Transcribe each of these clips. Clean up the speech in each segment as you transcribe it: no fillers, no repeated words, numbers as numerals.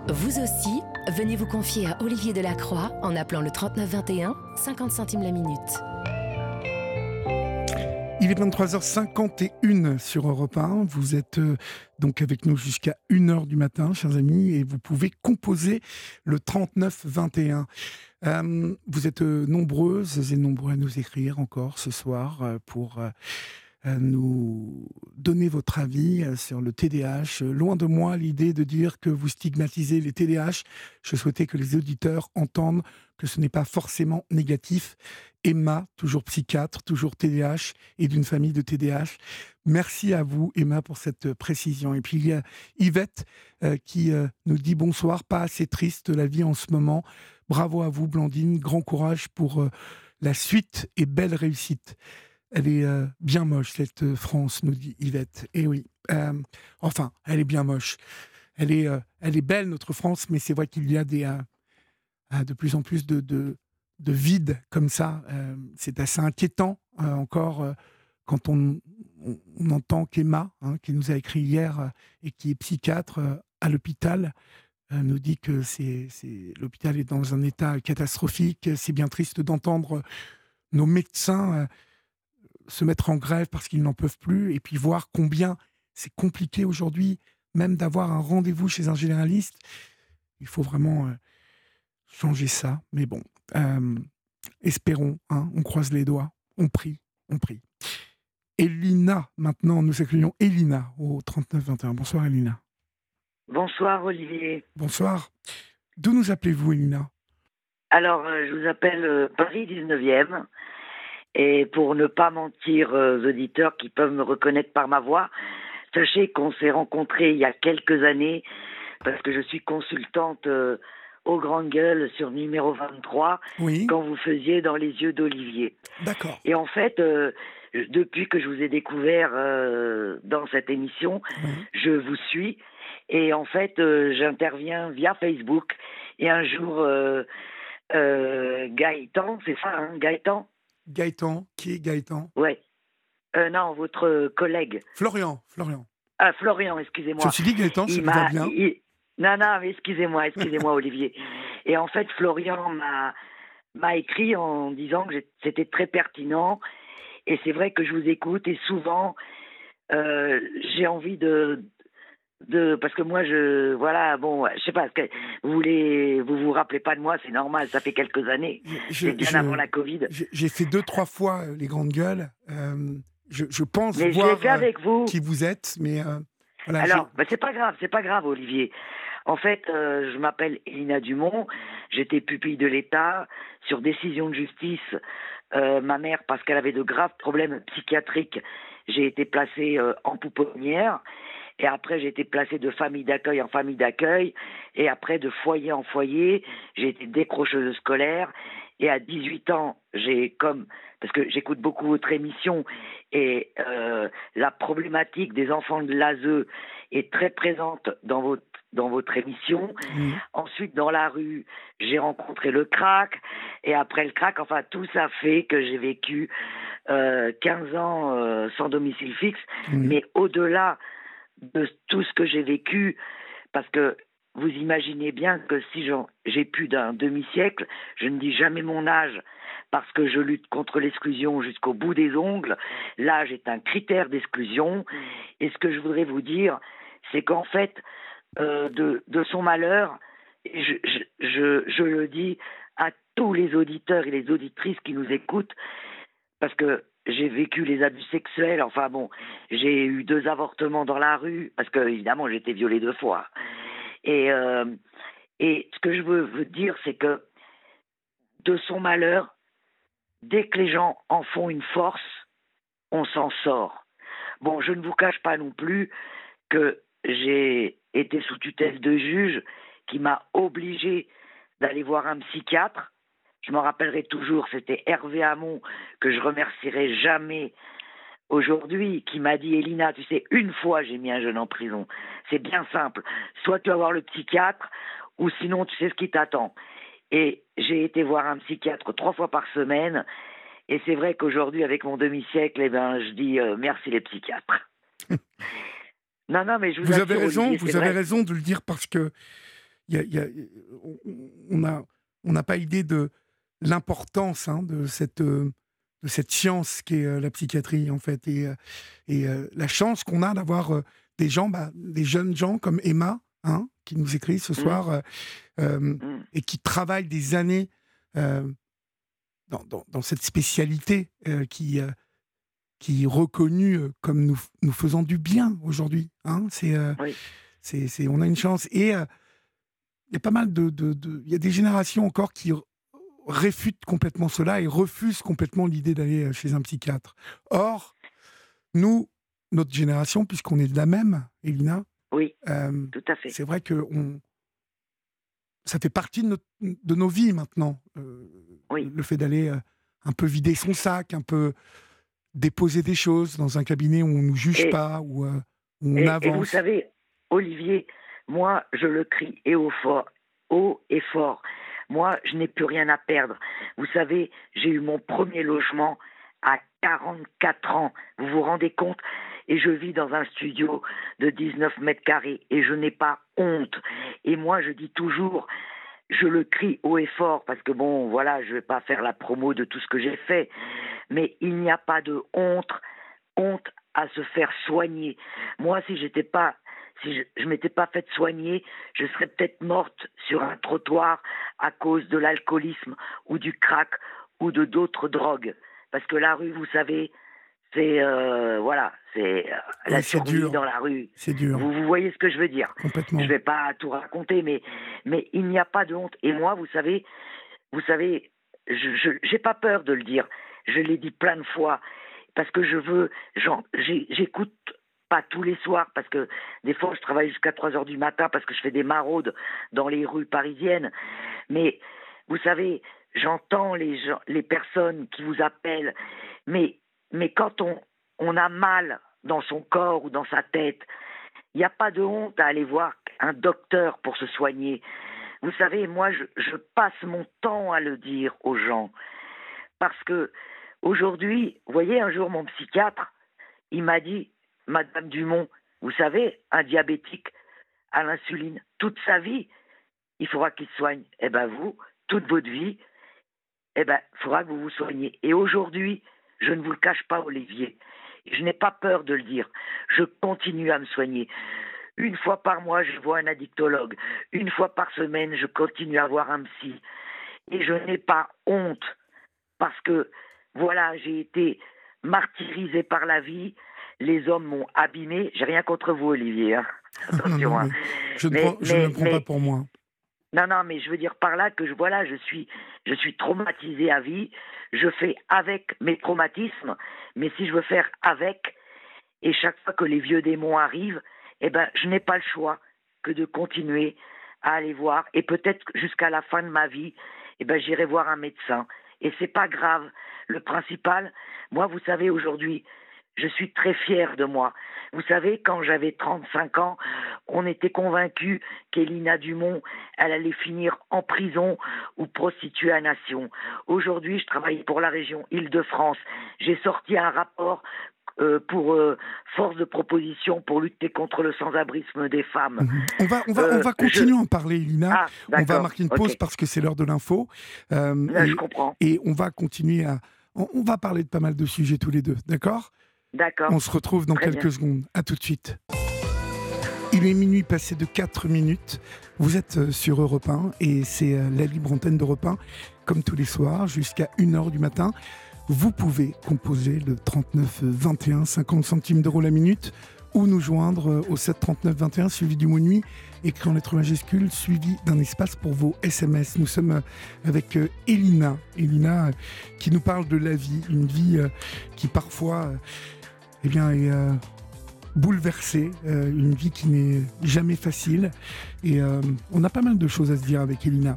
Vous aussi, venez vous confier à Olivier Delacroix en appelant le 3921, 50 centimes la minute. Il est 23h51 sur Europe 1. Vous êtes donc avec nous jusqu'à 1h du matin, chers amis, et vous pouvez composer le 3921. Vous êtes nombreuses et nombreux à nous écrire encore ce soir pour nous donner votre avis sur le TDAH. Loin de moi l'idée de dire que vous stigmatisez les TDAH. Je souhaitais que les auditeurs entendent que ce n'est pas forcément négatif. Emma, toujours psychiatre, toujours TDAH et d'une famille de TDAH. Merci à vous, Emma, pour cette précision. Et puis il y a Yvette qui nous dit bonsoir, pas assez triste la vie en ce moment. Bravo à vous, Blandine. Grand courage pour la suite et belle réussite. Elle est bien moche, cette France, nous dit Yvette. Et oui, enfin, elle est bien moche. Elle est belle, notre France, mais c'est vrai qu'il y a de plus en plus de vide comme ça. C'est assez inquiétant encore quand on entend qu'Emma, qui nous a écrit hier et qui est psychiatre à l'hôpital, nous dit que l'hôpital est dans un état catastrophique. C'est bien triste d'entendre nos médecins se mettre en grève parce qu'ils n'en peuvent plus, et puis voir combien c'est compliqué aujourd'hui, même d'avoir un rendez-vous chez un généraliste. Il faut vraiment changer ça, mais bon, espérons, on croise les doigts, on prie. Elina, maintenant, nous accueillons Elina au 3921. Bonsoir Elina. Bonsoir Olivier. Bonsoir. D'où nous appelez-vous, Elina ? Alors, je vous appelle Paris 19e. Et pour ne pas mentir aux auditeurs qui peuvent me reconnaître par ma voix, sachez qu'on s'est rencontrés il y a quelques années parce que je suis consultante aux Grandes Gueules sur numéro 23 Oui. Quand vous faisiez Dans les yeux d'Olivier. D'accord. Et en fait, depuis que je vous ai découvert dans cette émission, je vous suis. Et en fait, j'interviens via Facebook. Et un jour, Gaëtan, c'est ça, Gaëtan ? Gaëtan, qui est Gaëtan ? Ouais. Non, votre collègue. Florian. Ah, Florian, excusez-moi. Je me suis dit Gaëtan, ça vous va bien. Non, mais excusez-moi, Olivier. Et en fait, Florian m'a écrit en disant que c'était très pertinent. Et c'est vrai que je vous écoute et souvent, j'ai envie parce que moi, je sais pas, vous rappelez pas de moi, c'est normal, ça fait quelques années, c'est bien avant la Covid. J'ai fait 2-3 fois les Grandes Gueules, je pense mais voir je l'ai fait avec vous. Qui vous êtes, mais voilà. Alors, c'est pas grave, Olivier. En fait, je m'appelle Elina Dumont, j'étais pupille de l'État, sur décision de justice, ma mère, parce qu'elle avait de graves problèmes psychiatriques, j'ai été placée en pouponnière. Et après, j'ai été placée de famille d'accueil en famille d'accueil. Et après, de foyer en foyer, j'ai été décrocheuse scolaire. Et à 18 ans, parce que j'écoute beaucoup votre émission, et la problématique des enfants de l'ASE est très présente dans votre émission. Mmh. Ensuite, dans la rue, j'ai rencontré le crack. Et après le crack, enfin, tout ça fait que j'ai vécu 15 ans sans domicile fixe. Mmh. Mais au-delà de tout ce que j'ai vécu, parce que vous imaginez bien que si j'ai plus d'un demi-siècle, je ne dis jamais mon âge parce que je lutte contre l'exclusion jusqu'au bout des ongles. L'âge est un critère d'exclusion. Et ce que je voudrais vous dire, c'est qu'en fait, de son malheur, je le dis à tous les auditeurs et les auditrices qui nous écoutent, parce que j'ai vécu les abus sexuels, enfin bon, j'ai eu 2 avortements dans la rue, parce que évidemment j'ai été violée 2 fois. Et ce que je veux vous dire, c'est que de son malheur, dès que les gens en font une force, on s'en sort. Bon, je ne vous cache pas non plus que j'ai été sous tutelle de juge qui m'a obligée d'aller voir un psychiatre. Je m'en rappellerai toujours, c'était Hervé Hamon, que je remercierai jamais aujourd'hui, qui m'a dit « Elina, tu sais, une fois j'ai mis un jeune en prison. C'est bien simple. Soit tu vas voir le psychiatre, ou sinon tu sais ce qui t'attend. » Et j'ai été voir un psychiatre 3 fois par semaine. Et c'est vrai qu'aujourd'hui, avec mon demi-siècle, je dis merci les psychiatres. Non, mais je vous avez assure, raison, Olivier, vous avez raison de le dire, parce que on n'a pas idée de l'importance de cette science qu'est la psychiatrie, en fait, et la chance qu'on a d'avoir des gens, des jeunes gens comme Emma, qui nous écrit ce soir, et qui travaillent des années dans cette spécialité qui est reconnue comme nous faisant du bien aujourd'hui. Oui. On a une chance. Et il y a pas mal il y a des générations encore qui réfutent complètement cela et refusent complètement l'idée d'aller chez un psychiatre. Or, nous, notre génération, puisqu'on est de la même, Elina, oui, tout à fait. C'est vrai que ça fait partie de nos vies maintenant. Oui. Le fait d'aller un peu vider son sac, un peu déposer des choses dans un cabinet où on ne nous juge pas, où on avance. Et vous savez, Olivier, moi, je le crie haut et fort. Moi, je n'ai plus rien à perdre. Vous savez, j'ai eu mon premier logement à 44 ans. Vous vous rendez compte ? Et je vis dans un studio de 19 mètres carrés et je n'ai pas honte. Et moi, je dis toujours, je le crie haut et fort parce que bon, voilà, je ne vais pas faire la promo de tout ce que j'ai fait. Mais il n'y a pas de honte à se faire soigner. Moi, si je m'étais pas faite soigner, je serais peut-être morte sur un trottoir à cause de l'alcoolisme ou du crack ou de d'autres drogues. Parce que la rue, vous savez, c'est la survie dans la rue. C'est dur. Vous voyez ce que je veux dire. Complètement. Je vais pas tout raconter, mais il n'y a pas de honte. Et moi, vous savez, j'ai pas peur de le dire. Je l'ai dit plein de fois parce que j'écoute pas tous les soirs parce que des fois je travaille jusqu'à 3h du matin parce que je fais des maraudes dans les rues parisiennes. Mais vous savez, j'entends les personnes qui vous appellent, mais quand on a mal dans son corps ou dans sa tête, il n'y a pas de honte à aller voir un docteur pour se soigner. Vous savez, moi, je passe mon temps à le dire aux gens. Parce que aujourd'hui, vous voyez, un jour, mon psychiatre, il m'a dit, Madame Dumont, vous savez, un diabétique à l'insuline, toute sa vie, il faudra qu'il se soigne. Eh bien, vous, toute votre vie, il faudra que vous vous soigniez. Et aujourd'hui, je ne vous le cache pas, Olivier, je n'ai pas peur de le dire. Je continue à me soigner. Une fois par mois, je vois un addictologue. Une fois par semaine, je continue à voir un psy. Et je n'ai pas honte parce que, voilà, j'ai été martyrisée par la vie. Les hommes m'ont abîmée. J'ai rien contre vous, Olivier. Attention. Non, je ne le prends pas pour moi. Non, mais je veux dire par là que je suis traumatisée à vie. Je fais avec mes traumatismes, mais si je veux faire avec, et chaque fois que les vieux démons arrivent, je n'ai pas le choix que de continuer à aller voir, et peut-être jusqu'à la fin de ma vie, j'irai voir un médecin. Et c'est pas grave. Le principal, moi, vous savez, aujourd'hui, je suis très fière de moi. Vous savez, quand j'avais 35 ans, on était convaincus qu'Elina Dumont, elle allait finir en prison ou prostituée à nation. Aujourd'hui, je travaille pour la région Île-de-France. J'ai sorti un rapport pour force de proposition pour lutter contre le sans-abrisme des femmes. On va continuer à en parler, Elina. On va marquer une pause parce que c'est l'heure de l'info. Je comprends. Et on va continuer on va parler de pas mal de sujets tous les deux, d'accord ? D'accord. On se retrouve dans quelques secondes. À tout de suite. Il est minuit passé de 4 minutes. Vous êtes sur Europe 1 et c'est la libre antenne d'Europe 1, comme tous les soirs, jusqu'à 1h du matin. Vous pouvez composer le 39 21, 50 centimes d'euros la minute, ou nous joindre au 7 39 21, suivi du mot nuit, écrit en lettres majuscules, suivi d'un espace pour vos SMS. Nous sommes avec Elina qui nous parle de la vie, une vie qui parfois est bouleversée, une vie qui n'est jamais facile. Et on a pas mal de choses à se dire avec Elina.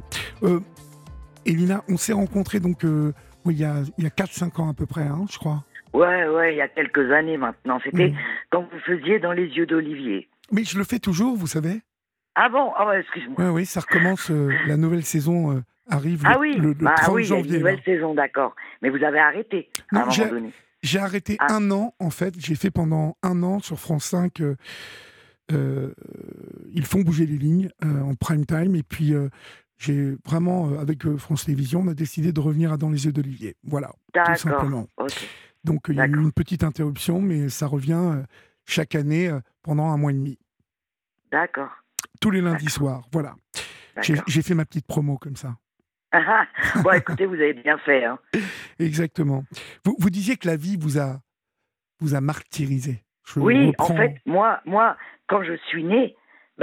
Elina, on s'est rencontrés donc il y a 4-5 ans à peu près, je crois. Ouais, il y a quelques années maintenant. C'était quand vous faisiez Dans les yeux d'Olivier. Mais je le fais toujours, vous savez. Ah bon ? Ah ouais, excuse-moi. Oui, ça recommence. La nouvelle saison arrive le 30 janvier. Il y a une nouvelle saison, d'accord. Mais vous avez arrêté à un moment donné. J'ai arrêté 1 an, en fait. J'ai fait pendant 1 an sur France 5. Il ils font bouger les lignes en prime time. Et puis, j'ai vraiment, avec France Télévisions, on a décidé de revenir à Dans les yeux d'Olivier. Voilà, tout simplement. Ok. Donc, il y a eu une petite interruption, mais ça revient chaque année pendant 1 mois et demi. D'accord. Tous les lundis soirs, voilà. J'ai fait ma petite promo comme ça. Bon, écoutez, vous avez bien fait. Hein. Exactement. Vous disiez que la vie vous a martyrisé. Oui, en fait, moi, quand je suis née,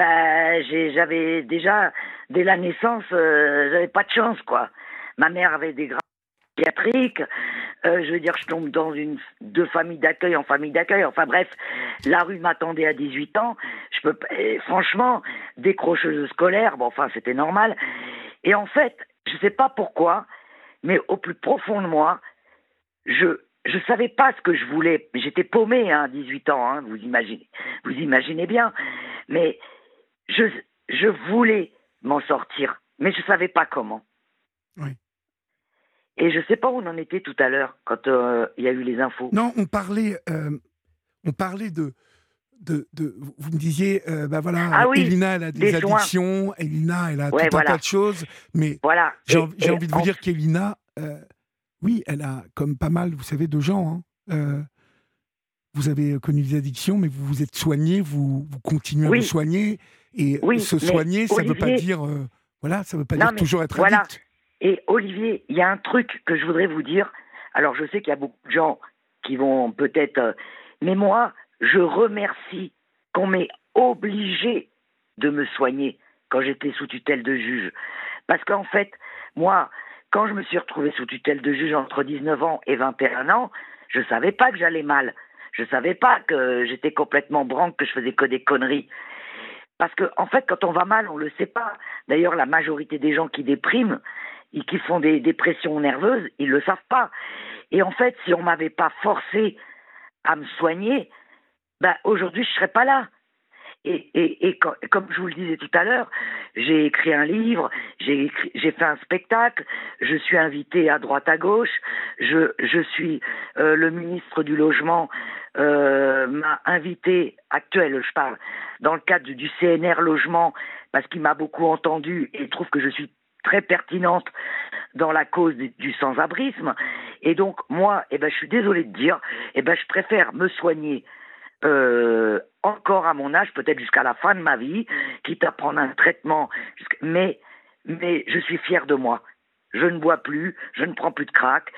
j'avais déjà, dès la naissance, j'avais pas de chance, quoi. Ma mère avait des graves psychiatriques. Je veux dire, je tombe de famille d'accueil en famille d'accueil. Enfin bref, la rue m'attendait à 18 ans. Franchement, décrocheuse scolaire, c'était normal. Et en fait, je sais pas pourquoi, mais au plus profond de moi, je savais pas ce que je voulais. J'étais paumée à 18 ans, hein, vous imaginez bien. Mais je voulais m'en sortir, mais je savais pas comment. Oui. Et je sais pas où on en était tout à l'heure quand il y a eu les infos. Non, on parlait de vous me disiez, Elina, elle a des addictions, Elina, elle a tout un tas de choses, mais voilà. j'ai envie de vous dire qu'Elina, oui, elle a, comme pas mal, vous savez, de gens, vous avez connu des addictions, mais vous vous êtes soigné, vous continuez à vous soigner, et se soigner, ça ne veut pas dire, ça veut pas dire toujours être addict. Et Olivier, il y a un truc que je voudrais vous dire. Alors, je sais qu'il y a beaucoup de gens qui vont peut-être... mais moi, je remercie qu'on m'ait obligé de me soigner quand j'étais sous tutelle de juge. Parce qu'en fait, moi, quand je me suis retrouvée sous tutelle de juge entre 19 ans et 21 ans, je ne savais pas que j'allais mal. Je ne savais pas que j'étais complètement branque, que je faisais que des conneries. Parce que, en fait, quand on va mal, on ne le sait pas. D'ailleurs, la majorité des gens qui dépriment et qui font des dépressions nerveuses, ils ne le savent pas. Et en fait, si on ne m'avait pas forcé à me soigner, aujourd'hui, je ne serais pas là. Et comme je vous le disais tout à l'heure, j'ai écrit un livre, j'ai fait un spectacle, je suis invité à droite à gauche, je suis le ministre du Logement m'a invité, actuel je parle, dans le cadre du CNR Logement, parce qu'il m'a beaucoup entendu et il trouve que je suis très pertinente dans la cause du sans-abrisme. Et donc, moi, je suis désolée de dire, je préfère me soigner encore à mon âge, peut-être jusqu'à la fin de ma vie, quitte à prendre un traitement. Mais je suis fier de moi. Je ne bois plus, je ne prends plus de crack.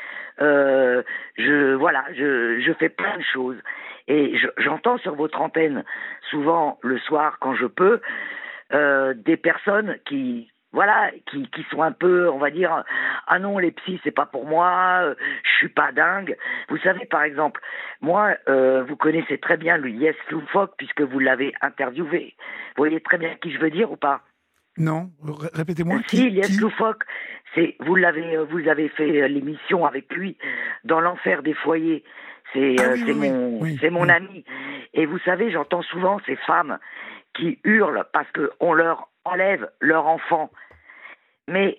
Je fais plein de choses. Et j'entends sur votre antenne, souvent le soir quand je peux, des personnes qui sont un peu, on va dire, ah non, les psys, c'est pas pour moi, je suis pas dingue. Vous savez, par exemple, moi, vous connaissez très bien le Yes Loufoque, puisque vous l'avez interviewé. Vous voyez très bien qui je veux dire ou pas? Non, répétez-moi. Si, Yes Loufoque, vous avez fait l'émission avec lui, dans l'enfer des foyers. C'est mon ami. Et vous savez, j'entends souvent ces femmes qui hurlent parce qu'on leur enlève leur enfant. Mais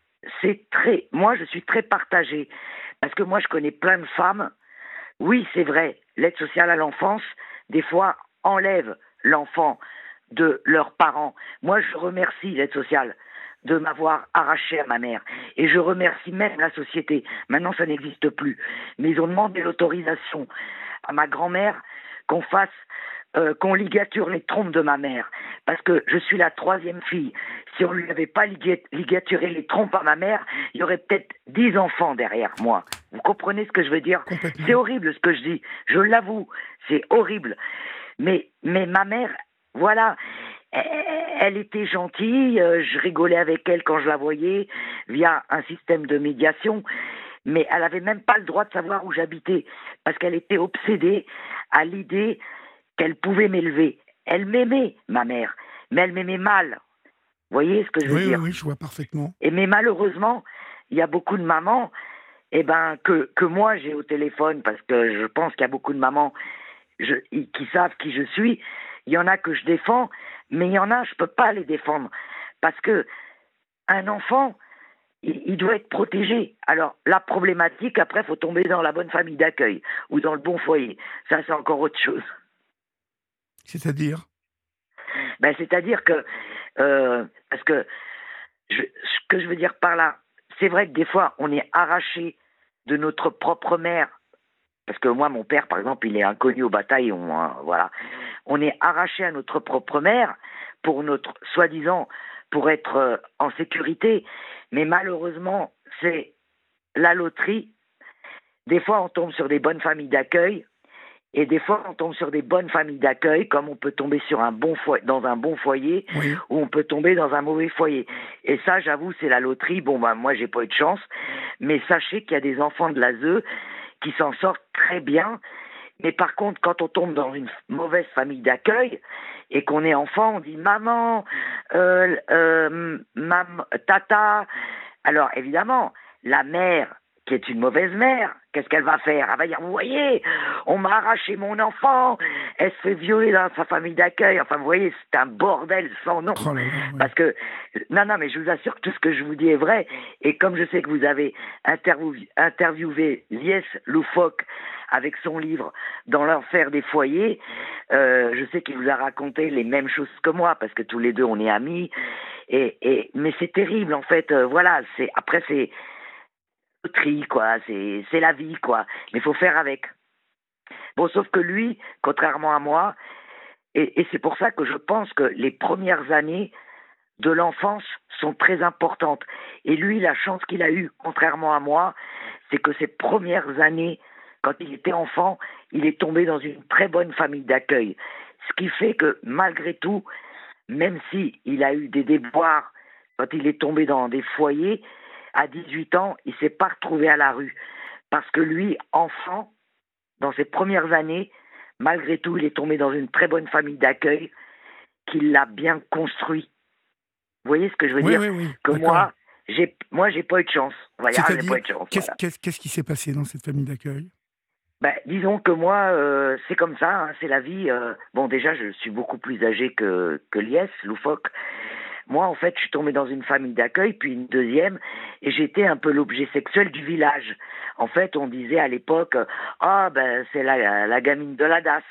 moi, je suis très partagée. Parce que moi, je connais plein de femmes. Oui, c'est vrai, l'aide sociale à l'enfance, des fois, enlève l'enfant de leurs parents. Moi, je remercie l'aide sociale de m'avoir arraché à ma mère. Et je remercie même la société. Maintenant, ça n'existe plus. Mais ils ont demandé l'autorisation à ma grand-mère qu'on ligature les trompes de ma mère. Parce que je suis la 3e fille. Si on ne lui avait pas ligaturé les trompes à ma mère, il y aurait peut-être 10 enfants derrière moi. Vous comprenez ce que je veux dire? C'est horrible ce que je dis. Je l'avoue, c'est horrible. Mais ma mère, voilà, elle était gentille. Je rigolais avec elle quand je la voyais via un système de médiation. Mais elle n'avait même pas le droit de savoir où j'habitais. Parce qu'elle était obsédée à l'idée qu'elle pouvait m'élever. Elle m'aimait, ma mère, mais elle m'aimait mal. Vous voyez ce que je veux dire? Oui, je vois parfaitement. Mais malheureusement, il y a beaucoup de mamans que moi j'ai au téléphone, parce que je pense qu'il y a beaucoup de mamans qui savent qui je suis. Il y en a que je défends, mais il y en a, je ne peux pas les défendre. Parce que un enfant, il doit être protégé. Alors, la problématique, après, il faut tomber dans la bonne famille d'accueil ou dans le bon foyer. Ça, c'est encore autre chose. C'est-à-dire? Ben, c'est-à-dire que, parce que, ce que je veux dire par là, c'est vrai que des fois, on est arraché de notre propre mère. Parce que moi, mon père, par exemple, il est inconnu au bataillon. Hein, voilà. On est arraché à notre propre mère pour notre, soi-disant, pour être en sécurité. Mais malheureusement, c'est la loterie. Des fois, on tombe sur des bonnes familles d'accueil. Et des fois, on tombe sur des bonnes familles d'accueil, comme on peut tomber sur dans un bon foyer, Oui. ou on peut tomber dans un mauvais foyer. Et ça, j'avoue, c'est la loterie. Bon, bah, moi, j'ai pas eu de chance. Mais sachez qu'il y a des enfants de l'ASE qui s'en sortent très bien. Mais par contre, quand on tombe dans une mauvaise famille d'accueil et qu'on est enfant, on dit maman, tata. Alors évidemment, la mère, qui est une mauvaise mère, qu'est-ce qu'elle va faire? Elle va dire, vous voyez, on m'a arraché mon enfant, elle se fait violer dans sa famille d'accueil. Enfin, vous voyez, c'est un bordel sans nom. Oh là là, ouais. Parce que, non, mais je vous assure que tout ce que je vous dis est vrai. Et comme je sais que vous avez interviewé Lies Loufoque avec son livre Dans l'enfer des foyers, je sais qu'il vous a raconté les mêmes choses que moi, parce que tous les deux, on est amis. Mais c'est terrible, en fait. Voilà, après, c'est tri, quoi. C'est la vie, quoi. Mais il faut faire avec. Bon, sauf que lui, contrairement à moi, et c'est pour ça que je pense que les premières années de l'enfance sont très importantes. Et lui, la chance qu'il a eue, contrairement à moi, c'est que ses premières années, quand il était enfant, il est tombé dans une très bonne famille d'accueil. Ce qui fait que, malgré tout, même s'il a eu des déboires quand il est tombé dans des foyers, à 18 ans, il ne s'est pas retrouvé à la rue. Parce que lui, enfant, dans ses premières années, malgré tout, il est tombé dans une très bonne famille d'accueil qui l'a bien construit. Vous voyez ce que je veux dire? Oui. Que D'accord. moi, j'ai pas eu de chance. Voilà, j'ai C'est-à-dire, pas eu de chance. Voilà. qu'est-ce qui s'est passé dans cette famille d'accueil? Ben, disons que moi, c'est comme ça, hein, c'est la vie. Bon, déjà, je suis beaucoup plus âgé que Lies, Loufoque. Moi, en fait, je suis tombé dans une famille d'accueil, puis une deuxième, et j'étais un peu l'objet sexuel du village. En fait, on disait à l'époque, ben, c'est la gamine de la DAS.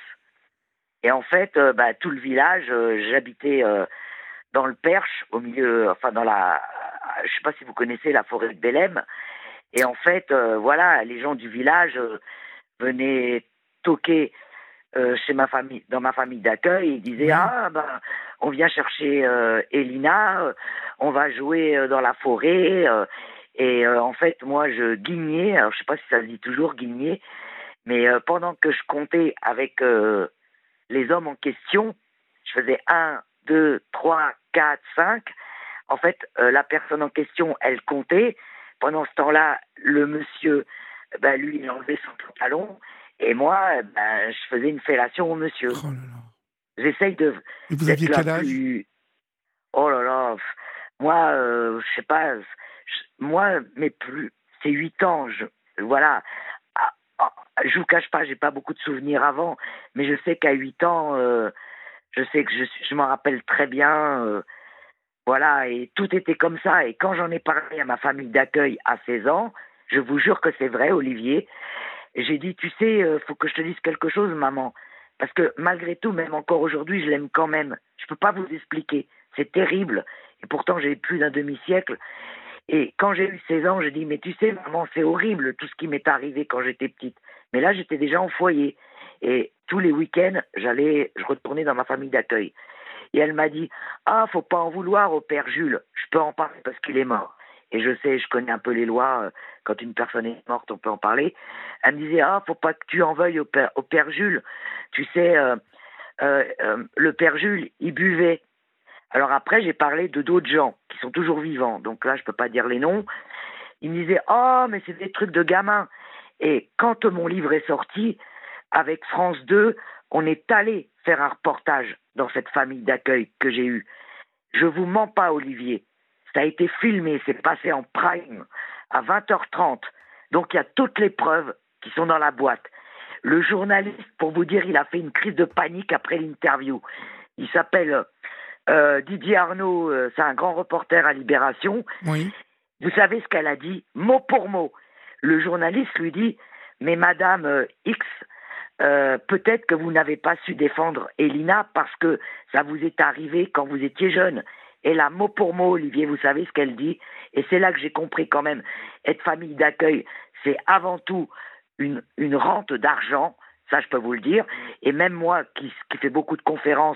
Et en fait, ben, tout le village, j'habitais dans le Perche, au milieu, enfin, je sais pas si vous connaissez la forêt de Bélem. Et en fait, voilà, les gens du village venaient toquer chez ma famille, dans ma famille d'accueil, ils disaient ben on vient chercher Elina, on va jouer dans la forêt et en fait moi je guignais, alors je sais pas si ça se dit toujours guignais, mais pendant que je comptais avec les hommes en question, je faisais 1, 2, 3, 4, 5. En fait, la personne en question, elle comptait. Pendant ce temps-là, le monsieur, ben, lui, il enlevait son pantalon. Et moi, ben, je faisais une fellation au monsieur. Oh là là. J'essaye Et vous d'être aviez la quel âge? plus... Oh là là. Moi, je sais pas. Moi, mais plus... C'est 8 ans. Voilà. Ah, je vous cache pas, j'ai pas beaucoup de souvenirs avant. Mais je sais qu'à 8 ans, je sais que je m'en rappelle très bien. Voilà, et tout était comme ça. Et quand j'en ai parlé à ma famille d'accueil à 16 ans, je vous jure que c'est vrai, Olivier, j'ai dit, tu sais, faut que je te dise quelque chose, maman. Parce que malgré tout, même encore aujourd'hui, je l'aime quand même. Je peux pas vous expliquer. C'est terrible. Et pourtant, j'ai plus d'un demi-siècle. Et quand j'ai eu 16 ans, j'ai dit, mais tu sais, maman, c'est horrible tout ce qui m'est arrivé quand j'étais petite. Mais là, j'étais déjà en foyer. Et tous les week-ends, je retournais dans ma famille d'accueil. Et elle m'a dit, faut pas en vouloir au père Jules. Je peux en parler parce qu'il est mort. Et je sais, je connais un peu les lois. Quand une personne est morte, on peut en parler. Elle me disait, faut pas que tu en veuilles au père Jules. Tu sais, le père Jules, il buvait. Alors après, j'ai parlé de d'autres gens qui sont toujours vivants. Donc là, je peux pas dire les noms. Il me disait, mais c'est des trucs de gamins. Et quand mon livre est sorti, avec France 2, on est allé faire un reportage dans cette famille d'accueil que j'ai eue. Je vous mens pas, Olivier. Ça a été filmé, c'est passé en prime à 20h30. Donc il y a toutes les preuves qui sont dans la boîte. Le journaliste, pour vous dire, il a fait une crise de panique après l'interview. Il s'appelle Didier Arnaud, c'est un grand reporter à Libération. Oui. Vous savez ce qu'elle a dit, mot pour mot. Le journaliste lui dit, mais Madame X, peut-être que vous n'avez pas su défendre Elina parce que ça vous est arrivé quand vous étiez jeune. Et là, mot pour mot, Olivier, vous savez ce qu'elle dit. Et c'est là que j'ai compris quand même, être famille d'accueil, c'est avant tout une rente d'argent, ça je peux vous le dire. Et même moi, qui fais beaucoup de conférences,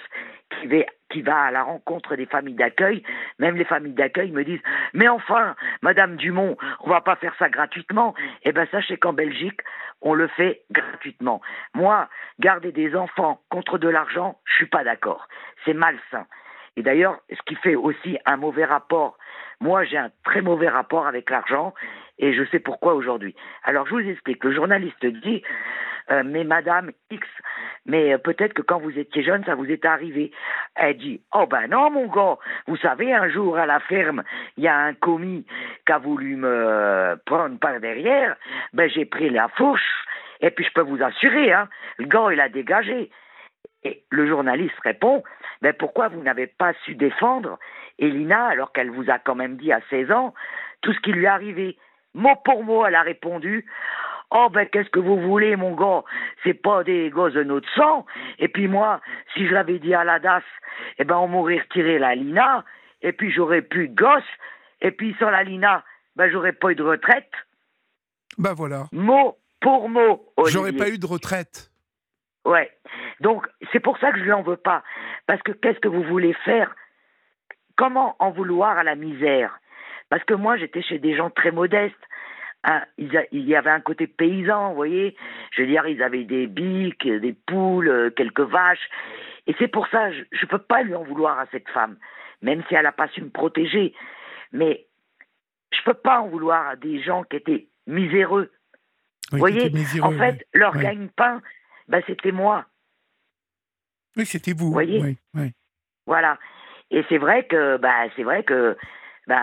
qui va à la rencontre des familles d'accueil, même les familles d'accueil me disent « Mais enfin, Madame Dumont, on va pas faire ça gratuitement ». Eh bien, sachez qu'en Belgique, on le fait gratuitement. Moi, garder des enfants contre de l'argent, je suis pas d'accord. C'est malsain. Et d'ailleurs, ce qui fait aussi un mauvais rapport, moi j'ai un très mauvais rapport avec l'argent et je sais pourquoi aujourd'hui. Alors je vous explique, le journaliste dit mais Madame X, mais peut-être que quand vous étiez jeune, ça vous est arrivé. Elle dit, oh ben non mon gars, vous savez, un jour à la ferme, il y a un commis qui a voulu me prendre par derrière, ben j'ai pris la fourche et puis je peux vous assurer, hein, le gars il a dégagé. Et le journaliste répond, mais pourquoi vous n'avez pas su défendre Elina alors qu'elle vous a quand même dit à 16 ans tout ce qui lui est arrivé. Mot pour mot, elle a répondu, oh ben qu'est-ce que vous voulez mon gars, c'est pas des gosses de notre sang. Et puis moi, si je l'avais dit à la DAS, eh ben on m'aurait retiré la Lina, et puis j'aurais plus de gosses, et puis sans la Lina, ben j'aurais pas eu de retraite. Ben voilà. Mot pour mot, Olivier. J'aurais pas eu de retraite. Ouais. Donc, c'est pour ça que je lui en veux pas. Parce que qu'est-ce que vous voulez faire? Comment en vouloir à la misère? Parce que moi, j'étais chez des gens très modestes. Hein, il y avait un côté paysan, vous voyez. Je veux dire, ils avaient des biques, des poules, quelques vaches. Et c'est pour ça, je peux pas lui en vouloir à cette femme. Même si elle n'a pas su me protéger. Mais je peux pas en vouloir à des gens qui étaient miséreux. Oui, vous voyez, miséreux, en fait, leur gagne-pain, ben, c'était moi. Oui, c'était vous. Voyez, oui. Voilà. Et c'est vrai que, elle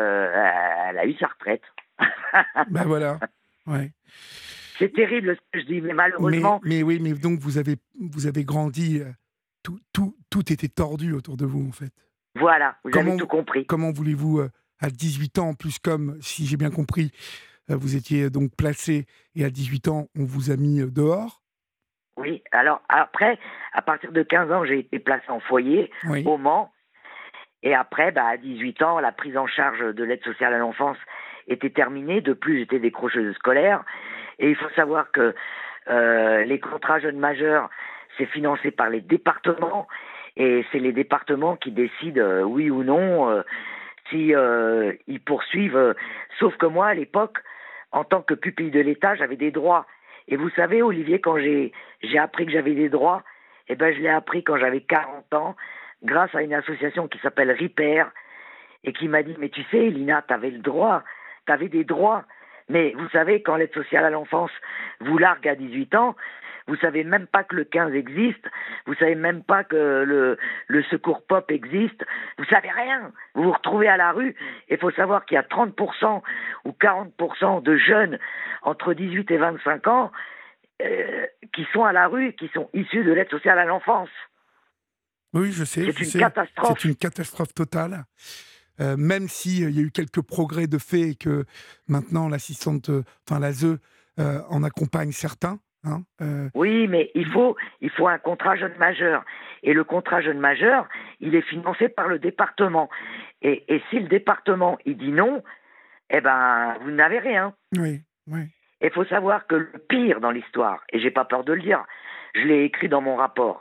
a eu sa retraite. Ben voilà. Ouais. C'est terrible ce que je dis, mais malheureusement. Mais oui, mais donc vous avez grandi, tout était tordu autour de vous en fait. Voilà, vous avez tout compris. Comment voulez-vous, à 18 ans, en plus comme, si j'ai bien compris, vous étiez donc placé et à 18 ans, on vous a mis dehors? Oui, alors après, à partir de 15 ans, j'ai été placé en foyer au Mans. Et après, à 18 ans, la prise en charge de l'aide sociale à l'enfance était terminée. De plus, j'étais décrocheuse scolaire. Et il faut savoir que les contrats jeunes majeurs, c'est financé par les départements. Et c'est les départements qui décident, oui ou non, si ils poursuivent. Sauf que moi, à l'époque, en tant que pupille de l'État, j'avais des droits. Et vous savez, Olivier, quand j'ai appris que j'avais des droits, je l'ai appris quand j'avais 40 ans, grâce à une association qui s'appelle RIPER, et qui m'a dit, mais tu sais, Lina, t'avais le droit, t'avais des droits. Mais vous savez, quand l'aide sociale à l'enfance vous largue à 18 ans, vous savez même pas que le 15 existe, vous savez même pas que le secours pop existe, vous savez rien. Vous vous retrouvez à la rue, et il faut savoir qu'il y a 30% ou 40% de jeunes entre 18 et 25 ans qui sont à la rue, qui sont issus de l'aide sociale à l'enfance. Oui, je sais. C'est une catastrophe. C'est une catastrophe totale. Même s'il y a eu quelques progrès de fait et que maintenant l'assistante, l'ASE en accompagne certains. Oui, mais il faut un contrat jeune majeur. Et le contrat jeune majeur, il est financé par le département. Et si le département, il dit non, vous n'avez rien. Oui. Et il faut savoir que le pire dans l'histoire, et j'ai pas peur de le dire, je l'ai écrit dans mon rapport,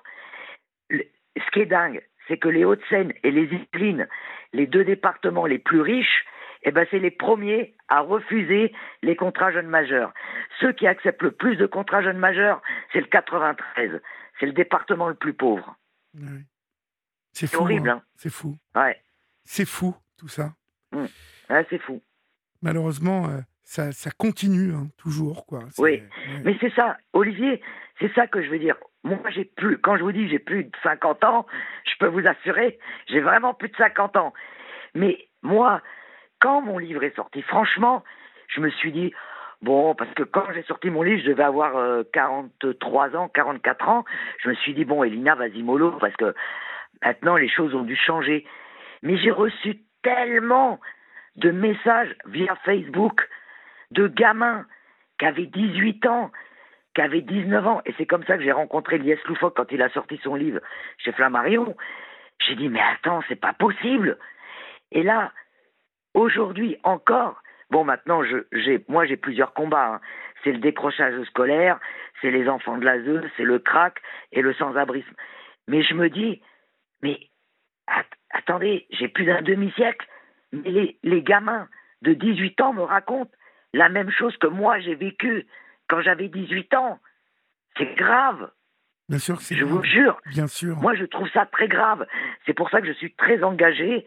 ce qui est dingue, c'est que les Hauts-de-Seine et les Yvelines, les deux départements les plus riches, c'est les premiers à refuser les contrats jeunes majeurs. Ceux qui acceptent le plus de contrats jeunes majeurs, c'est le 93. C'est le département le plus pauvre. Oui. C'est fou, horrible, hein. C'est fou. Ouais. C'est fou, tout ça. Ouais, c'est fou. Malheureusement, ça continue, toujours, quoi. Oui, mais c'est ça, Olivier, c'est ça que je veux dire. Moi, quand je vous dis j'ai plus de 50 ans, je peux vous assurer, j'ai vraiment plus de 50 ans. Mais moi, quand mon livre est sorti, franchement, je me suis dit, bon, parce que quand j'ai sorti mon livre, je devais avoir 43 ans, 44 ans, je me suis dit, bon, Elina, vas-y mollo, parce que maintenant, les choses ont dû changer. Mais j'ai reçu tellement de messages via Facebook de gamins qui avaient 18 ans, qui avait 19 ans. Et c'est comme ça que j'ai rencontré Lies Loufoque quand il a sorti son livre chez Flammarion. J'ai dit, mais attends, c'est pas possible. Et là, aujourd'hui encore, bon, maintenant, moi, j'ai plusieurs combats. Hein. C'est le décrochage scolaire, c'est les enfants de l'ASE, c'est le crack et le sans-abrisme. Mais je me dis, mais attendez, j'ai plus d'un demi-siècle, mais les gamins de 18 ans me racontent la même chose que moi, j'ai vécu quand j'avais 18 ans. C'est grave. Bien sûr que c'est Je grave. vous jure. Bien sûr. Moi, je trouve ça très grave. C'est pour ça que je suis très engagé,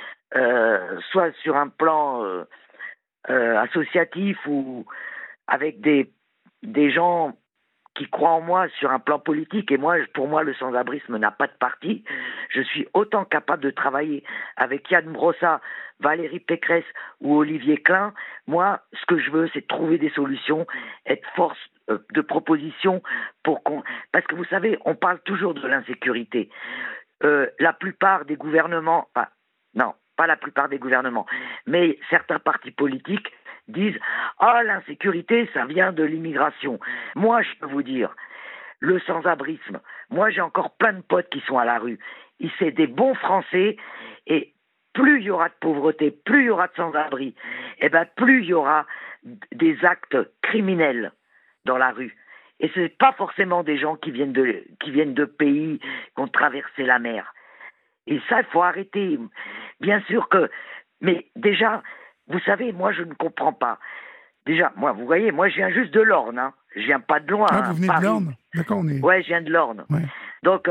soit sur un plan associatif ou avec des gens qui croient en moi sur un plan politique. Et moi, pour moi, le sans-abrisme n'a pas de parti. Je suis autant capable de travailler avec Yann Brossat, Valérie Pécresse ou Olivier Klein. Moi, ce que je veux, c'est trouver des solutions, être force de proposition parce que vous savez, on parle toujours de l'insécurité. La plupart des gouvernements, non, pas la plupart des gouvernements, mais certains partis politiques disent « Ah, l'insécurité, ça vient de l'immigration ». Moi, je peux vous dire, le sans-abrisme, moi, j'ai encore plein de potes qui sont à la rue. C'est des bons Français et plus il y aura de pauvreté, plus il y aura de sans-abri, et ben plus il y aura des actes criminels dans la rue. Et ce n'est pas forcément des gens qui viennent de pays qui ont traversé la mer. Et ça, il faut arrêter. Bien sûr que... Mais déjà, vous savez, moi, je ne comprends pas. Déjà, moi, vous voyez, moi, je viens juste de l'Orne. Hein. Je viens pas de loin. Ah, vous venez Paris. de l'Orne? D'accord, on est... Ouais, je viens de l'Orne. Ouais. Donc,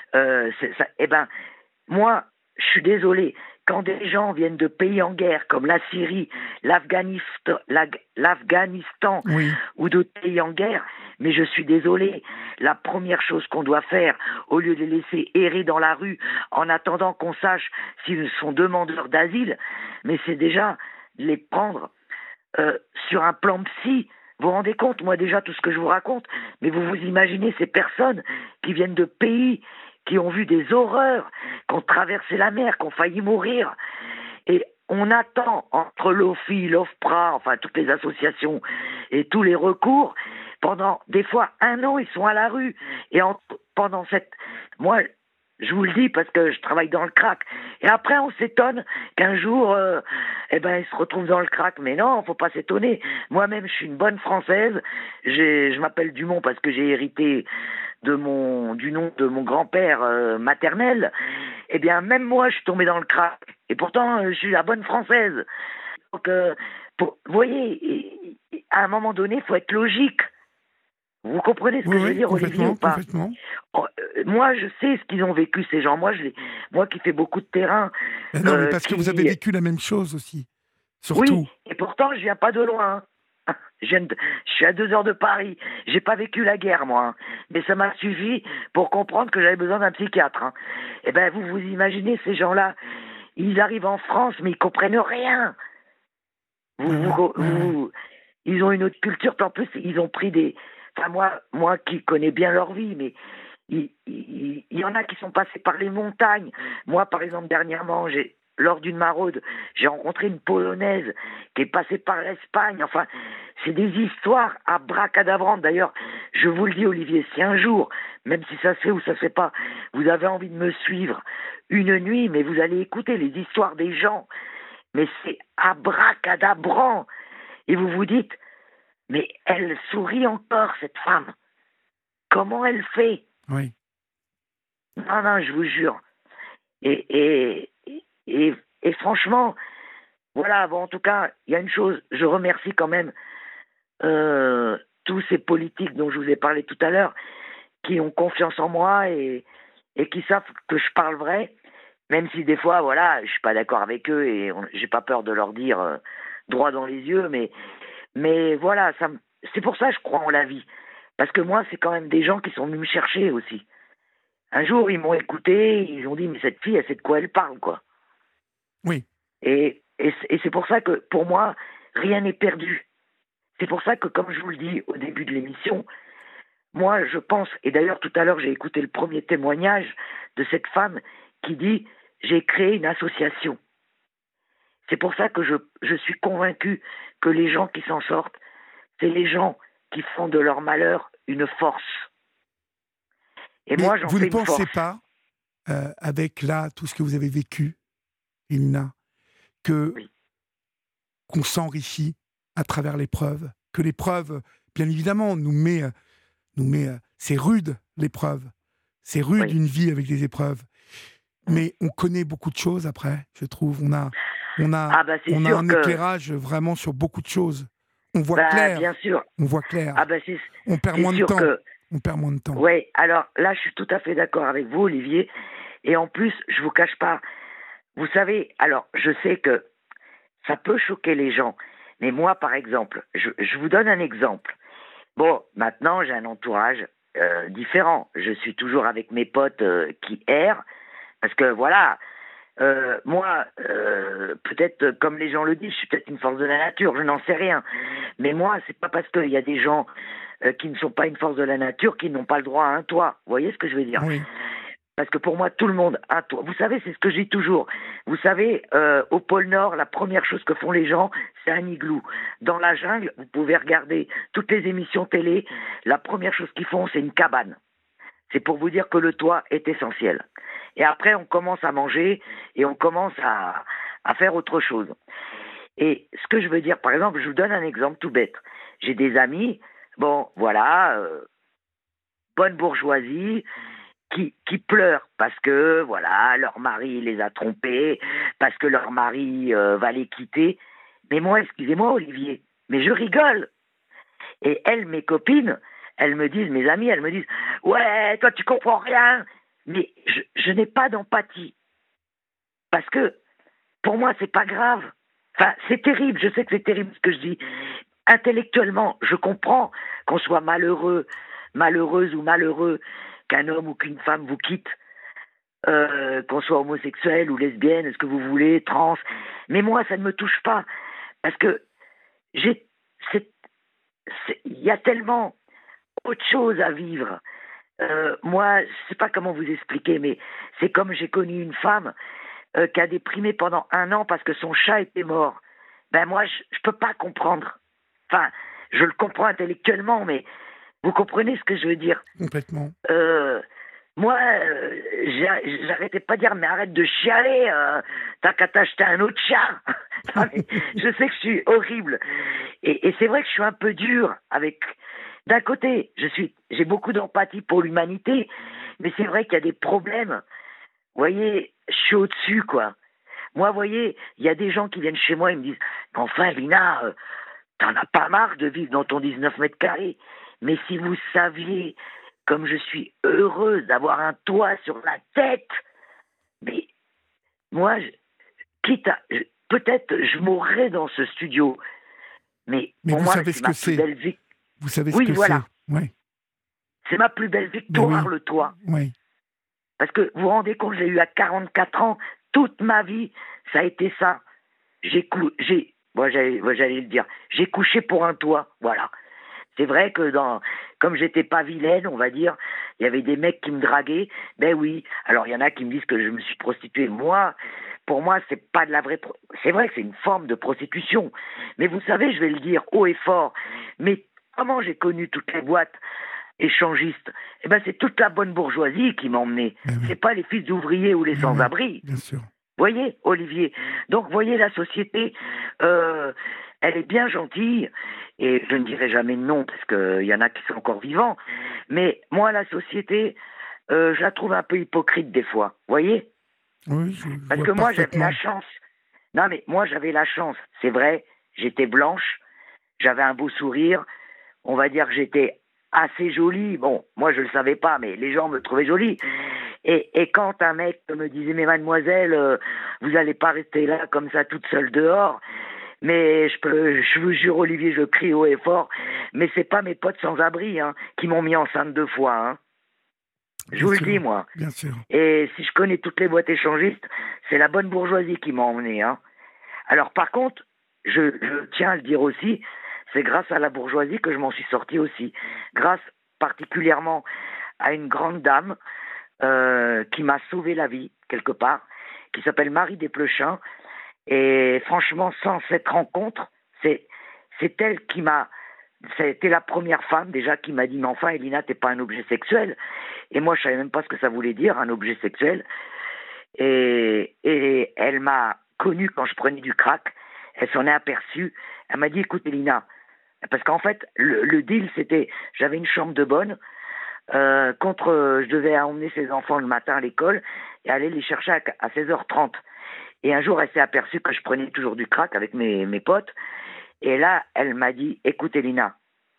eh ben, moi, je suis désolé. Quand des gens viennent de pays en guerre, comme la Syrie, l'Afghanistan Oui. ou d'autres pays en guerre, mais je suis désolé, la première chose qu'on doit faire, au lieu de les laisser errer dans la rue en attendant qu'on sache s'ils sont demandeurs d'asile, mais c'est déjà de les prendre sur un plan psy. Vous vous rendez compte, moi déjà, tout ce que je vous raconte, mais vous vous imaginez ces personnes qui viennent de pays qui ont vu des horreurs, qui ont traversé la mer, qui ont failli mourir. Et on attend entre l'OFI, l'OFPRA, enfin toutes les associations et tous les recours, pendant des fois 1 an, ils sont à la rue. Et pendant cette... Moi, je vous le dis parce que je travaille dans le crack. Et après, on s'étonne qu'un jour, ils se retrouvent dans le crack. Mais non, faut pas s'étonner. Moi-même, je suis une bonne Française. Je m'appelle Dumont parce que j'ai hérité du nom de mon grand-père maternel. Eh bien, même moi, je suis tombé dans le crack. Et pourtant, je suis la bonne Française. Donc, vous voyez, à un moment donné, il faut être logique. Vous comprenez ce que je veux dire, Olivier, ou pas? Complètement. Moi, je sais ce qu'ils ont vécu, ces gens. Moi qui fais beaucoup de terrain. Non, mais parce que vous avez vécu la même chose aussi. Surtout. Oui, et pourtant, je viens pas de loin. Je suis à 2 heures de Paris. J'ai pas vécu la guerre, moi. Hein. Mais ça m'a suffi pour comprendre que j'avais besoin d'un psychiatre. Hein. Eh ben, vous imaginez, ces gens-là, ils arrivent en France, mais ils comprennent rien. Ils ont une autre culture, puis en plus, ils ont pris des... Enfin, moi qui connais bien leur vie, mais il y en a qui sont passés par les montagnes. Moi, par exemple, dernièrement, lors d'une maraude, j'ai rencontré une Polonaise qui est passée par l'Espagne. Enfin, c'est des histoires abracadabrantes. D'ailleurs, je vous le dis, Olivier, si un jour, même si ça se fait ou ça se fait pas, vous avez envie de me suivre une nuit, mais vous allez écouter les histoires des gens. Mais c'est abracadabrant. Et vous vous dites, mais elle sourit encore, cette femme. Comment elle fait? Oui. Non, je vous jure. Et franchement, voilà, bon, en tout cas, il y a une chose, je remercie quand même tous ces politiques dont je vous ai parlé tout à l'heure, qui ont confiance en moi et qui savent que je parle vrai, même si des fois, voilà, je suis pas d'accord avec eux et j'ai pas peur de leur dire droit dans les yeux, mais voilà, c'est pour ça que je crois en la vie. Parce que moi, c'est quand même des gens qui sont venus me chercher aussi. Un jour, ils m'ont écouté, ils ont dit, mais cette fille, elle sait de quoi elle parle, quoi. Oui. Et c'est pour ça que, pour moi, rien n'est perdu. C'est pour ça que, comme je vous le dis au début de l'émission, moi, je pense, et d'ailleurs, tout à l'heure, j'ai écouté le premier témoignage de cette femme qui dit, j'ai créé une association. C'est pour ça que je suis convaincu que les gens qui s'en sortent, c'est les gens qui font de leur malheur une force. Et Mais moi, j'en vous fais ne une force. pensez pas, avec là tout ce que vous avez vécu, Elina, que Oui. qu'on s'enrichit à travers l'épreuve, que l'épreuve, bien évidemment, nous met c'est rude l'épreuve, c'est rude Oui. une vie avec des épreuves, mais on connaît beaucoup de choses après, je trouve. Ah bah c'est On a sûr un que... éclairage vraiment sur beaucoup de choses. On voit Bah clair, bien sûr. on voit clair. Ah bah On perd c'est moins de sûr temps. que... On perd moins de temps. Oui, alors là, je suis tout à fait d'accord avec vous, Olivier. Et en plus, je vous cache pas, vous savez, alors je sais que ça peut choquer les gens, mais moi, par exemple, je vous donne un exemple. Bon, maintenant, j'ai un entourage différent. Je suis toujours avec mes potes qui errent, parce que voilà, moi, peut-être comme les gens le disent, je suis peut-être une force de la nature, je n'en sais rien. Mais moi, c'est pas parce qu'il y a des gens qui ne sont pas une force de la nature qui n'ont pas le droit à un toit. Vous voyez ce que je veux dire? Oui, Parce que pour moi, tout le monde a un toit. Vous savez, c'est ce que je dis toujours. Vous savez, au pôle Nord, la première chose que font les gens, c'est un igloo. Dans la jungle, vous pouvez regarder toutes les émissions télé. La première chose qu'ils font, c'est une cabane. C'est pour vous dire que le toit est essentiel. Et après, on commence à manger et on commence à faire autre chose. Et ce que je veux dire, par exemple, je vous donne un exemple tout bête. J'ai des amis, bon, voilà, bonne bourgeoisie, qui pleurent parce que, voilà, leur mari les a trompés, parce que leur mari va les quitter. Mais moi, excusez-moi, Olivier, mais je rigole. Et elles, mes copines, elles me disent, mes amies, elles me disent, ouais, toi, tu comprends rien. Mais je n'ai pas d'empathie. Parce que, pour moi, c'est pas grave. Enfin, c'est terrible, je sais que c'est terrible ce que je dis. Intellectuellement, je comprends qu'on soit malheureux, malheureuse ou malheureux, qu'un homme ou qu'une femme vous quitte, qu'on soit homosexuel ou lesbienne, ce que vous voulez, trans. Mais moi, ça ne me touche pas. Parce que j'ai, il y a tellement autre chose à vivre. Moi, je ne sais pas comment vous expliquer, mais c'est comme j'ai connu une femme qui a déprimé pendant 1 an parce que son chat était mort. Ben moi, je ne peux pas comprendre. Enfin, je le comprends intellectuellement, mais vous comprenez ce que je veux dire? complètement. Moi, j'arrêtais pas de dire, mais arrête de chialer, t'as qu'à t'acheter un autre chat. Non, mais je sais que je suis horrible. Et c'est vrai que je suis un peu dur avec... D'un côté, j'ai beaucoup d'empathie pour l'humanité, mais c'est vrai qu'il y a des problèmes. Vous voyez, je suis au-dessus, quoi. Moi, vous voyez, il y a des gens qui viennent chez moi et me disent, enfin, Lina, t'en as pas marre de vivre dans ton 19 mètres carrés. Mais si vous saviez comme je suis heureuse d'avoir un toit sur la tête, mais moi, peut-être je mourrais dans ce studio, mais Mais pour vous moi, savez ce c'est que ma plus c'est. belle vie. Vous savez ce Oui, que c'est. voilà, Oui. c'est ma plus belle Mais oui. victoire, le toit. Oui. Parce que vous vous rendez compte, je l'ai eu à 44 ans, toute ma vie, ça a été ça. J'allais le dire, j'ai couché pour un toit, voilà. C'est vrai que comme j'étais pas vilaine, on va dire, il y avait des mecs qui me draguaient. Ben oui. Alors il y en a qui me disent que je me suis prostituée. Moi, pour moi, c'est pas de la vraie. C'est vrai que c'est une forme de prostitution. Mais vous savez, je vais le dire haut et fort. Mais comment j'ai connu toutes les boîtes échangistes? Eh ben, c'est toute la bonne bourgeoisie qui m'a emmené. Ben oui. C'est pas les fils d'ouvriers ou les Ben sans-abri. oui, bien sûr. Voyez, Olivier. Donc, voyez, la société, elle est bien gentille, et je ne dirai jamais non, parce qu'il y en a qui sont encore vivants, mais moi, la société, je la trouve un peu hypocrite des fois, voyez? Oui, je Parce vois que moi, j'avais parfaitement. la chance. Non, mais moi, j'avais la chance. C'est vrai, j'étais blanche, j'avais un beau sourire, on va dire que j'étais assez jolie. Bon, moi, je ne le savais pas, mais les gens me trouvaient jolie. Et quand un mec me disait, mais mademoiselle, vous n'allez pas rester là comme ça toute seule dehors, mais je vous jure, Olivier, je crie haut et fort, mais c'est pas mes potes sans-abri qui m'ont mis enceinte 2 fois. Je Bien vous le sûr. dis, moi. Bien sûr. Et si je connais toutes les boîtes échangistes, c'est la bonne bourgeoisie qui m'a emmené. Alors par contre, je tiens à le dire aussi, c'est grâce à la bourgeoisie que je m'en suis sorti aussi. Grâce particulièrement à une grande dame qui m'a sauvé la vie, quelque part, qui s'appelle Marie Desplechin. Et franchement, sans cette rencontre, c'est elle qui m'a c'était la première femme déjà qui m'a dit mais enfin Elina, t'es pas un objet sexuel. Et moi je savais même pas ce que ça voulait dire un objet sexuel. Et elle m'a connu quand je prenais du crack. Elle s'en est aperçue. Elle m'a dit écoute Elina, parce qu'en fait le deal c'était j'avais une chambre de bonne contre je devais emmener ses enfants le matin à l'école et aller les chercher à 16h30. Et un jour elle s'est aperçue que je prenais toujours du crack avec mes potes. Et là, elle m'a dit, écoute Elina,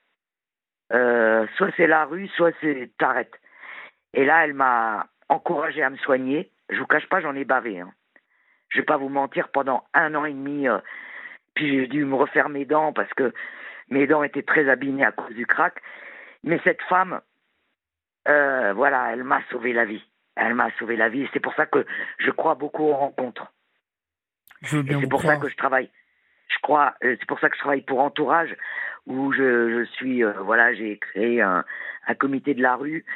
soit c'est la rue, soit c'est t'arrêtes. Et là, elle m'a encouragé à me soigner. Je vous cache pas, j'en ai bavé. Hein. Je vais pas vous mentir, pendant 1 an et demi, puis j'ai dû me refaire mes dents parce que mes dents étaient très abîmées à cause du crack. Mais cette femme, voilà, elle m'a sauvé la vie. Elle m'a sauvé la vie. Et c'est pour ça que je crois beaucoup aux rencontres. Je veux bien Et c'est vous pour croire. ça que je travaille. C'est pour ça que je travaille pour Entourage, où je suis, voilà, j'ai créé un comité de la rue,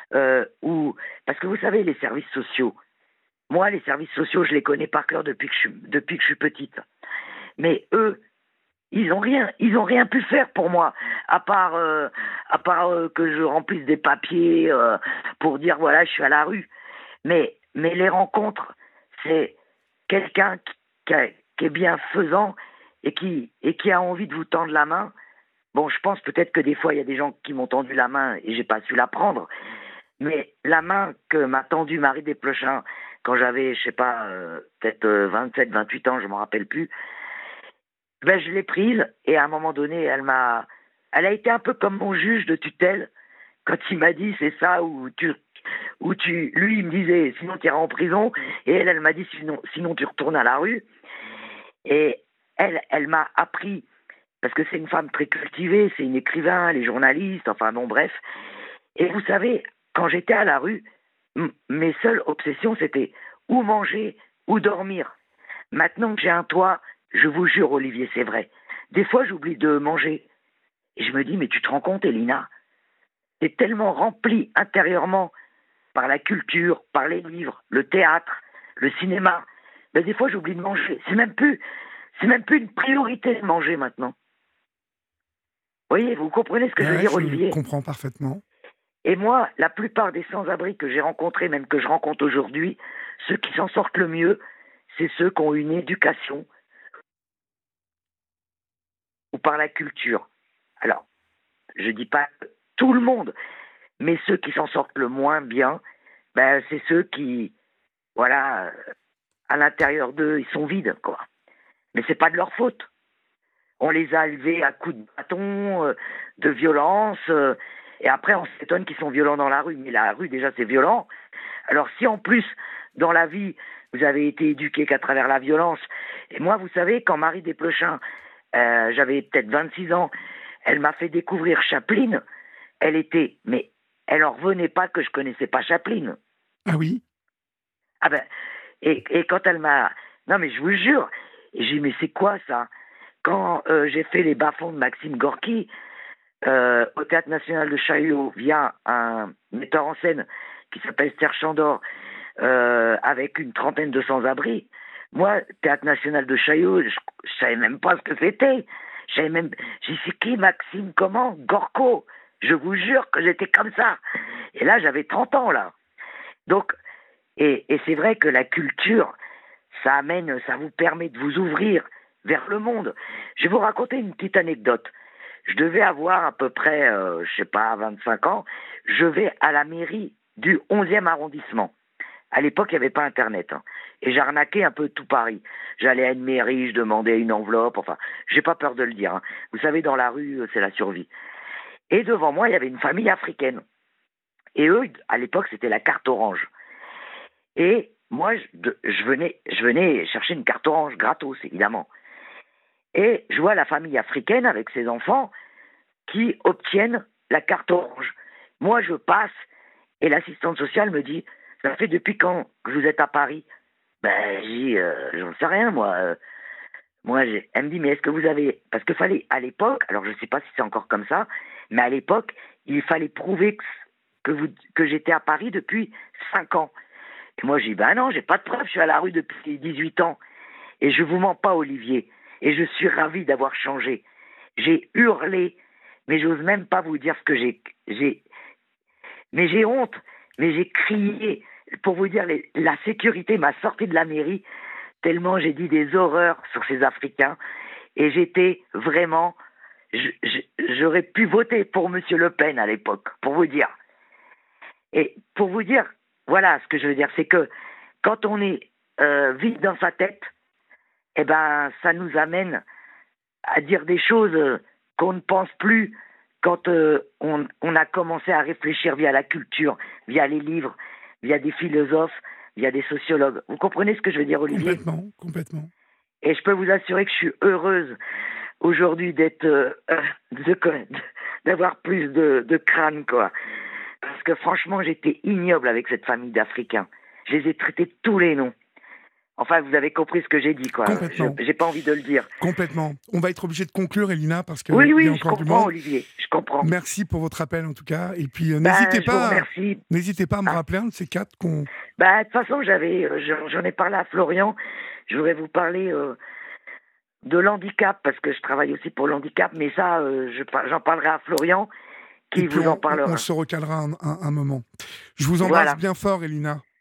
parce que vous savez, les services sociaux, moi, les services sociaux, je les connais par cœur depuis que je suis petite. Mais eux, ils ont rien pu faire pour moi, à part que je remplisse des papiers pour dire, voilà, je suis à la rue. Mais les rencontres, c'est quelqu'un qui est bienfaisant et qui a envie de vous tendre la main. Bon, je pense peut-être que des fois, il y a des gens qui m'ont tendu la main et j'ai pas su la prendre. Mais la main que m'a tendue Marie Desplechin quand j'avais, je sais pas, peut-être 27, 28 ans, je m'en rappelle plus, ben, je l'ai prise et à un moment donné, elle a été un peu comme mon juge de tutelle quand il m'a dit c'est ça lui, il me disait sinon tu iras en prison et elle m'a dit sinon tu retournes à la rue. Et elle m'a appris, parce que c'est une femme très cultivée, c'est une écrivain, elle est journaliste, enfin bon, bref. Et vous savez, quand j'étais à la rue, mes seules obsessions, c'était ou manger ou dormir. Maintenant que j'ai un toit, je vous jure, Olivier, c'est vrai. Des fois, j'oublie de manger. Et je me dis, mais tu te rends compte, Elina, t'es tellement remplie intérieurement par la culture, par les livres, le théâtre, le cinéma. Ben, des fois, j'oublie de manger. C'est même plus une priorité de manger maintenant. Vous voyez, vous comprenez ce que je veux dire, Olivier ? Je comprends parfaitement. Et moi, la plupart des sans-abri que j'ai rencontrés, même que je rencontre aujourd'hui, ceux qui s'en sortent le mieux, c'est ceux qui ont une éducation ou par la culture. Alors, je dis pas tout le monde, mais ceux qui s'en sortent le moins bien, ben, c'est ceux qui, voilà, à l'intérieur d'eux, ils sont vides, quoi. Mais c'est pas de leur faute. On les a élevés à coups de bâton, de violence, et après on s'étonne qu'ils sont violents dans la rue. Mais la rue, déjà, c'est violent. Alors si en plus, dans la vie, vous avez été éduqué qu'à travers la violence, et moi, vous savez, quand Marie Desplechin, j'avais peut-être 26 ans, elle m'a fait découvrir Chaplin, mais elle en revenait pas que je connaissais pas Chaplin. Ah oui? Ah ben, et quand elle m'a... Non mais je vous jure, et j'ai dit mais c'est quoi ça? Quand j'ai fait les bas-fonds de Maxime Gorky au Théâtre National de Chaillot via un metteur en scène qui s'appelle Serge Chandor avec une trentaine de sans-abri, moi, Théâtre National de Chaillot, je savais même pas ce que c'était. J'ai dit c'est qui Maxime, comment? Gorko. Je vous jure que j'étais comme ça. Et là, j'avais 30 ans, là. Donc, et c'est vrai que la culture, ça vous permet de vous ouvrir vers le monde. Je vais vous raconter une petite anecdote. Je devais avoir à peu près, je sais pas, 25 ans. Je vais à la mairie du 11e arrondissement. À l'époque, il n'y avait pas Internet. Hein. Et j'arnaquais un peu tout Paris. J'allais à une mairie, je demandais une enveloppe. Enfin, j'ai pas peur de le dire. Hein. Vous savez, dans la rue, c'est la survie. Et devant moi, il y avait une famille africaine. Et eux, à l'époque, c'était la carte orange. Et moi, je venais chercher une carte orange gratos, évidemment. Et je vois la famille africaine avec ses enfants qui obtiennent la carte orange. Moi, je passe et l'assistante sociale me dit « Ça fait depuis quand que vous êtes à Paris ?» Ben, je dis « J'en sais rien, moi. Elle me dit « Mais est-ce que vous avez... » Parce qu'il fallait, à l'époque, alors je ne sais pas si c'est encore comme ça, mais à l'époque, il fallait prouver que j'étais à Paris depuis 5 ans. Et moi, je dis « Ben non, j'ai pas de preuve, je suis à la rue depuis 18 ans. » Et je vous mens pas, Olivier. Et je suis ravi d'avoir changé. J'ai hurlé, Mais j'ose même pas vous dire ce que mais j'ai honte, mais j'ai crié. Pour vous dire, la sécurité m'a sorti de la mairie tellement j'ai dit des horreurs sur ces Africains. Et j'étais vraiment... J'aurais pu voter pour Monsieur Le Pen à l'époque, pour vous dire. Et pour vous dire, voilà ce que je veux dire, c'est que quand on est vide dans sa tête, eh ben, ça nous amène à dire des choses qu'on ne pense plus quand on a commencé à réfléchir via la culture, via les livres, via des philosophes, via des sociologues. Vous comprenez ce que je veux dire, Olivier ? Complètement. Et je peux vous assurer que je suis heureuse aujourd'hui d'avoir plus de crâne, quoi. Parce que franchement, j'étais ignoble avec cette famille d'Africains. Je les ai traités de tous les noms. Enfin, vous avez compris ce que j'ai dit, quoi. J'ai pas envie de le dire. Complètement. On va être obligé de conclure, Elina, parce que oui, il y a encore je comprends, Olivier. Je comprends. Merci pour votre appel, en tout cas. Et puis, n'hésitez pas à me rappeler un de ces quatre qu'on... De toute façon, j'en ai parlé à Florian. Je voudrais vous parler de l'handicap, parce que je travaille aussi pour l'handicap, mais ça, j'en parlerai à Florian, qui vous en parlera. On se recalera un moment. Je vous embrasse bien fort, Elina.